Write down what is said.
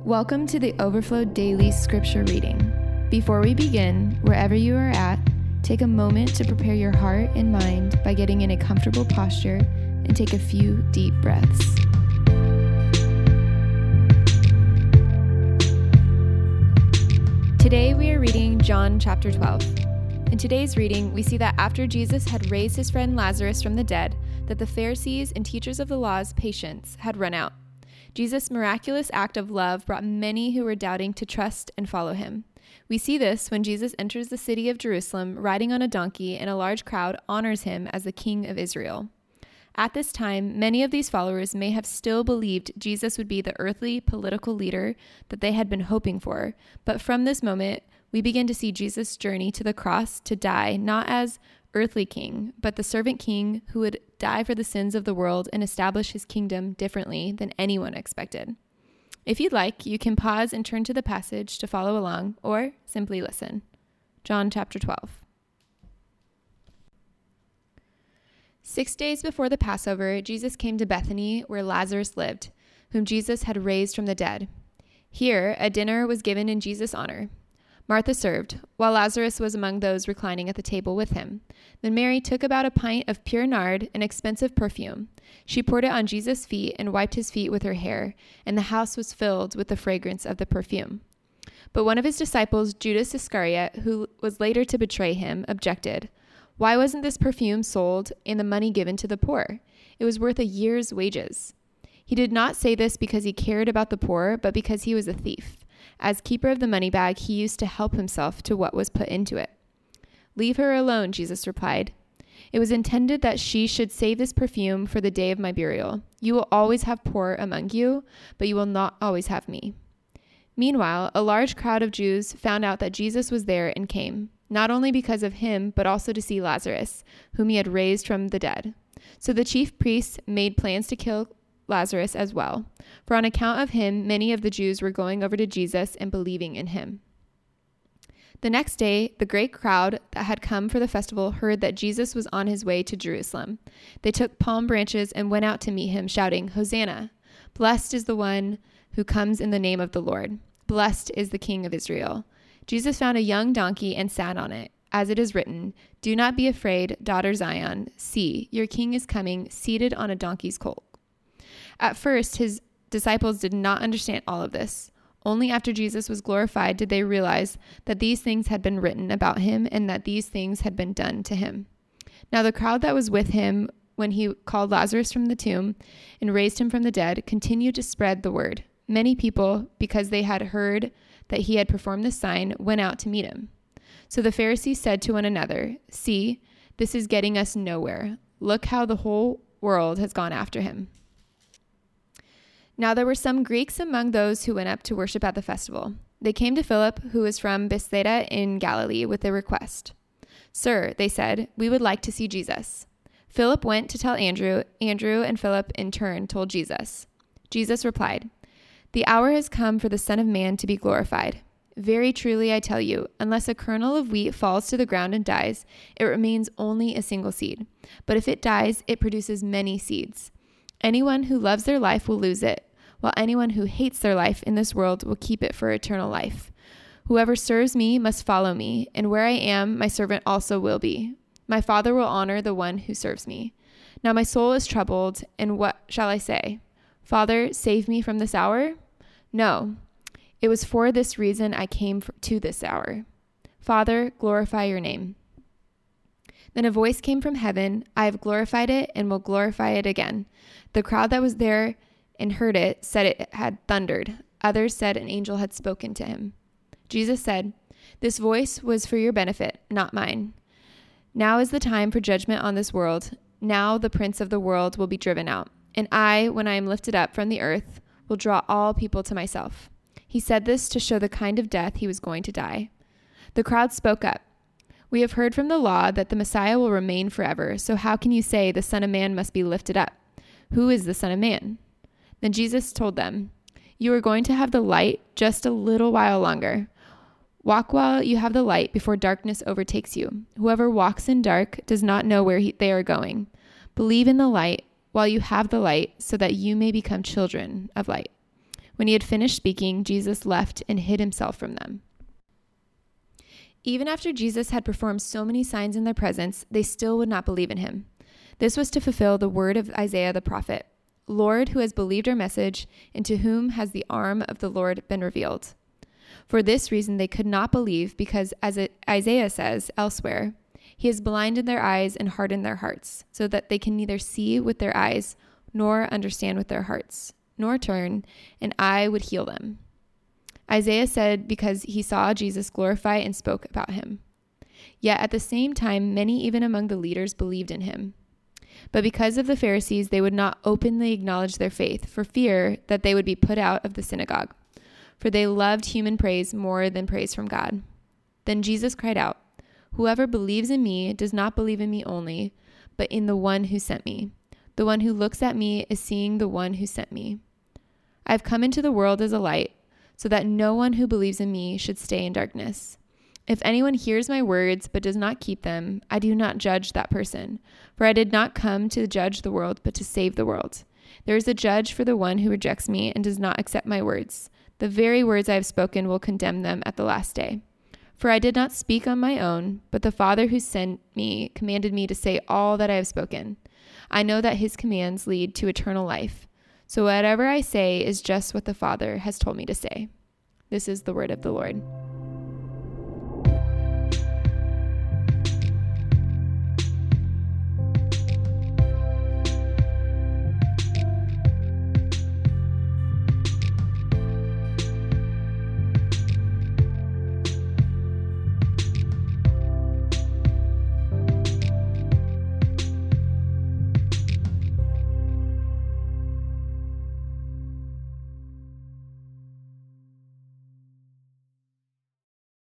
Welcome to the Overflow Daily Scripture Reading. Before we begin, wherever you are at, take a moment to prepare your heart and mind by getting in a comfortable posture and take a few deep breaths. Today we are reading John chapter 12. In today's reading, we see that after Jesus had raised his friend Lazarus from the dead, that the Pharisees and teachers of the law's patience had run out. Jesus' miraculous act of love brought many who were doubting to trust and follow him. We see this when Jesus enters the city of Jerusalem riding on a donkey, and a large crowd honors him as the King of Israel. At this time, many of these followers may have still believed Jesus would be the earthly political leader that they had been hoping for, but from this moment, we begin to see Jesus' journey to the cross to die not as earthly king, but the servant king who would die for the sins of the world and establish his kingdom differently than anyone expected. If you'd like, you can pause and turn to the passage to follow along, or simply listen. John chapter 12. 6 days before the Passover, Jesus came to Bethany, where Lazarus lived, whom Jesus had raised from the dead. Here, a dinner was given in Jesus' honor. Martha served, while Lazarus was among those reclining at the table with him. Then Mary took about a pint of pure nard, an expensive perfume. She poured it on Jesus' feet and wiped his feet with her hair, and the house was filled with the fragrance of the perfume. But one of his disciples, Judas Iscariot, who was later to betray him, objected. Why wasn't this perfume sold and the money given to the poor? It was worth a year's wages. He did not say this because he cared about the poor, but because he was a thief. As keeper of the money bag, he used to help himself to what was put into it. Leave her alone, Jesus replied. It was intended that she should save this perfume for the day of my burial. You will always have poor among you, but you will not always have me. Meanwhile, a large crowd of Jews found out that Jesus was there and came, not only because of him, but also to see Lazarus, whom he had raised from the dead. So the chief priests made plans to kill Lazarus as well, for on account of him, many of the Jews were going over to Jesus and believing in him. The next day, the great crowd that had come for the festival heard that Jesus was on his way to Jerusalem. They took palm branches and went out to meet him, shouting, "Hosanna! Blessed is the one who comes in the name of the Lord. Blessed is the King of Israel." Jesus found a young donkey and sat on it. As it is written, "Do not be afraid, daughter Zion. See, your king is coming, seated on a donkey's colt." At first, his disciples did not understand all of this. Only after Jesus was glorified did they realize that these things had been written about him and that these things had been done to him. Now the crowd that was with him when he called Lazarus from the tomb and raised him from the dead continued to spread the word. Many people, because they had heard that he had performed this sign, went out to meet him. So the Pharisees said to one another, "See, this is getting us nowhere. Look how the whole world has gone after him." Now there were some Greeks among those who went up to worship at the festival. They came to Philip, who was from Bethsaida in Galilee, with a request. "Sir," they said, "we would like to see Jesus." Philip went to tell Andrew. Andrew and Philip in turn told Jesus. Jesus replied, "The hour has come for the Son of Man to be glorified. Very truly I tell you, unless a kernel of wheat falls to the ground and dies, it remains only a single seed. But if it dies, it produces many seeds. Anyone who loves their life will lose it, while anyone who hates their life in this world will keep it for eternal life. Whoever serves me must follow me, and where I am, my servant also will be. My Father will honor the one who serves me. Now my soul is troubled, and what shall I say? Father, save me from this hour? No, it was for this reason I came to this hour. Father, glorify your name." Then a voice came from heaven, "I have glorified it and will glorify it again." The crowd that was there and heard it said it had thundered. Others said an angel had spoken to him. Jesus said, "This voice was for your benefit, not mine. Now is the time for judgment on this world. Now the prince of the world will be driven out. And I, when I am lifted up from the earth, will draw all people to myself." He said this to show the kind of death he was going to die. The crowd spoke up. "We have heard from the law that the Messiah will remain forever. So how can you say the Son of Man must be lifted up? Who is the Son of Man?" Then Jesus told them, "You are going to have the light just a little while longer. Walk while you have the light before darkness overtakes you. Whoever walks in dark does not know where they are going. Believe in the light while you have the light so that you may become children of light. When he had finished speaking, Jesus left and hid himself from them. Even after Jesus had performed so many signs in their presence, they still would not believe in him. This was to fulfill the word of Isaiah the prophet, "Lord, who has believed our message, and to whom has the arm of the Lord been revealed?" For this reason they could not believe, because as Isaiah says elsewhere, "He has blinded their eyes and hardened their hearts, so that they can neither see with their eyes nor understand with their hearts, nor turn, and I would heal them." Isaiah said because he saw Jesus glorify and spoke about him. Yet at the same time, many even among the leaders believed in him. But because of the Pharisees, they would not openly acknowledge their faith for fear that they would be put out of the synagogue, for they loved human praise more than praise from God. Then Jesus cried out, "Whoever believes in me does not believe in me only, but in the one who sent me. The one who looks at me is seeing the one who sent me. I have come into the world as a light, so that no one who believes in me should stay in darkness. If anyone hears my words but does not keep them, I do not judge that person, for I did not come to judge the world, but to save the world. There is a judge for the one who rejects me and does not accept my words. The very words I have spoken will condemn them at the last day. For I did not speak on my own, but the Father who sent me commanded me to say all that I have spoken. I know that his commands lead to eternal life. So whatever I say is just what the Father has told me to say." This is the word of the Lord.